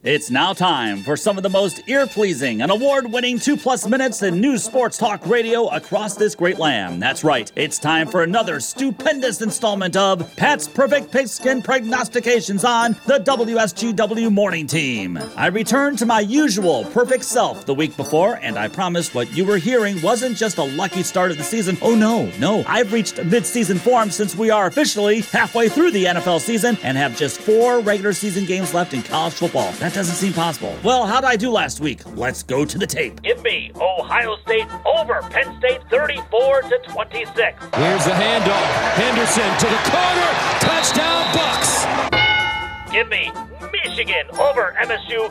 It's now time for some of the most ear-pleasing and award-winning 2+ minutes in news sports talk radio across this great land. That's right, it's time for another stupendous installment of Pat's Perfect Pigskin Prognostications on the WSGW Morning Team. I returned to my usual perfect self the week before, and I promise what you were hearing wasn't just a lucky start of the season. Oh no, I've reached mid-season form since we are officially halfway through the NFL season and have just 4 regular season games left in college football. That doesn't seem possible. Well, how'd I do last week? Let's go to the tape. Give me Ohio State over Penn State 34-26. Here's the handoff. Henderson to the corner. Touchdown Bucks. Give me Michigan over MSU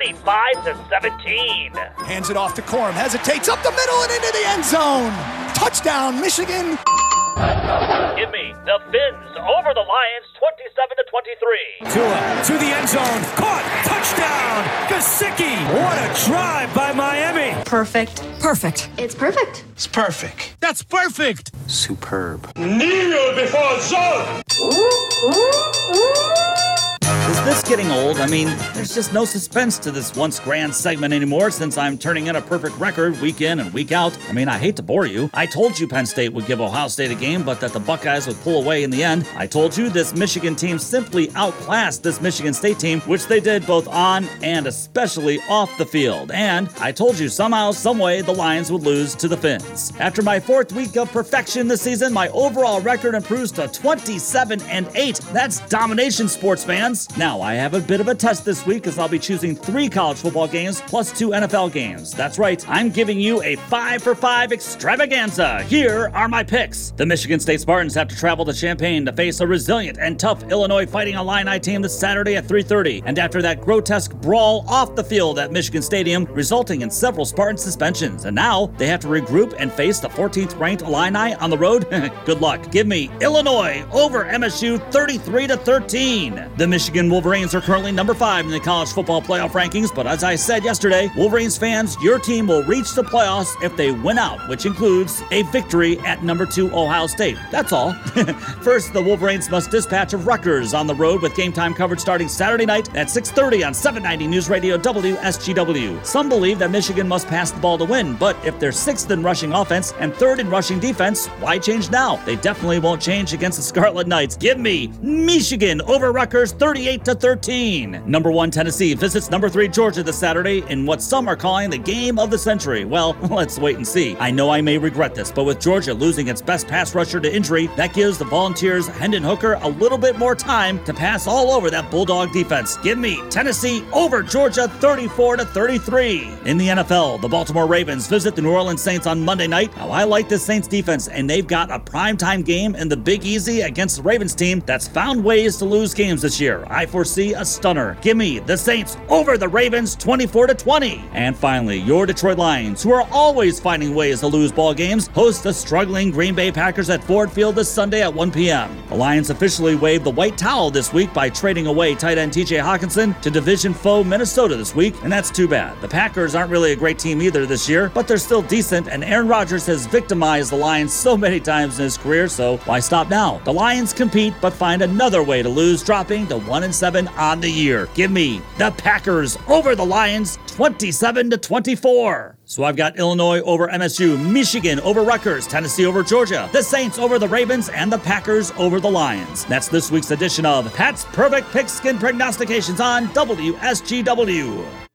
45-17. Hands it off to Corum. Hesitates up the middle and into the end zone. Touchdown Michigan. Give me the Finns over the Lions 27-23. Tua to the end zone. Caught. Touchdown. Gesicki. What a drive by Miami. Perfect. Perfect. It's perfect. It's perfect. That's perfect. Superb. Kneel before zone. Is this getting old? I mean, there's just no suspense to this once grand segment anymore since I'm turning in a perfect record week in and week out. I mean, I hate to bore you. I told you Penn State would give Ohio State a game, but that the Buckeyes would pull away in the end. I told you this Michigan team simply outclassed this Michigan State team, which they did both on and especially off the field. And I told you somehow, someway, the Lions would lose to the Finns. After my 4th week of perfection this season, my overall record improves to 27-8. That's domination, sports fans. Now, I have a bit of a test this week as I'll be choosing 3 college football games plus 2 NFL games. That's right, I'm giving you a 5-for-5 extravaganza. Here are my picks. The Michigan State Spartans have to travel to Champaign to face a resilient and tough Illinois Fighting Illini team this Saturday at 3:30. And after that grotesque brawl off the field at Michigan Stadium, resulting in several Spartan suspensions. And now they have to regroup and face the 14th ranked Illini on the road. Good luck. Give me Illinois over MSU 33-13. The Michigan Wolverines are currently number 5 in the college football playoff rankings, but as I said yesterday, Wolverines fans, your team will reach the playoffs if they win out, which includes a victory at number 2 Ohio State. That's all. First, the Wolverines must dispatch of Rutgers on the road with game time coverage starting Saturday night at 6:30 on 790 News Radio WSGW. Some believe that Michigan must pass the ball to win, but if they're 6th in rushing offense and 3rd in rushing defense, why change now? They definitely won't change against the Scarlet Knights. Give me Michigan over Rutgers 38-13. Number 1 Tennessee visits number 3 Georgia this Saturday in what some are calling the game of the century. Well, let's wait and see. I know I may regret this, but with Georgia losing its best pass rusher to injury, that gives the Volunteers' Hendon Hooker a little bit more time to pass all over that Bulldog defense. Give me Tennessee over Georgia 34-33. In the NFL, the Baltimore Ravens visit the New Orleans Saints on Monday night. Now, I like this Saints defense, and they've got a primetime game in the Big Easy against the Ravens team that's found ways to lose games this year. I foresee a stunner. Give me the Saints over the Ravens 24-20. And finally, your Detroit Lions, who are always finding ways to lose ball games, host the struggling Green Bay Packers at Ford Field this Sunday at 1 p.m. The Lions officially waved the white towel this week by trading away tight end TJ Hawkinson to division foe Minnesota this week, and that's too bad. The Packers aren't really a great team either this year, but they're still decent, and Aaron Rodgers has victimized the Lions so many times in his career, so why stop now? The Lions compete, but find another way to lose, dropping to 1-7 on the year. Give me the Packers over the Lions 27-24. So I've got Illinois over MSU, Michigan over Rutgers, Tennessee over Georgia, the Saints over the Ravens, and the Packers over the Lions. That's this week's edition of Pat's Perfect Pigskin Prognostications on WSGW.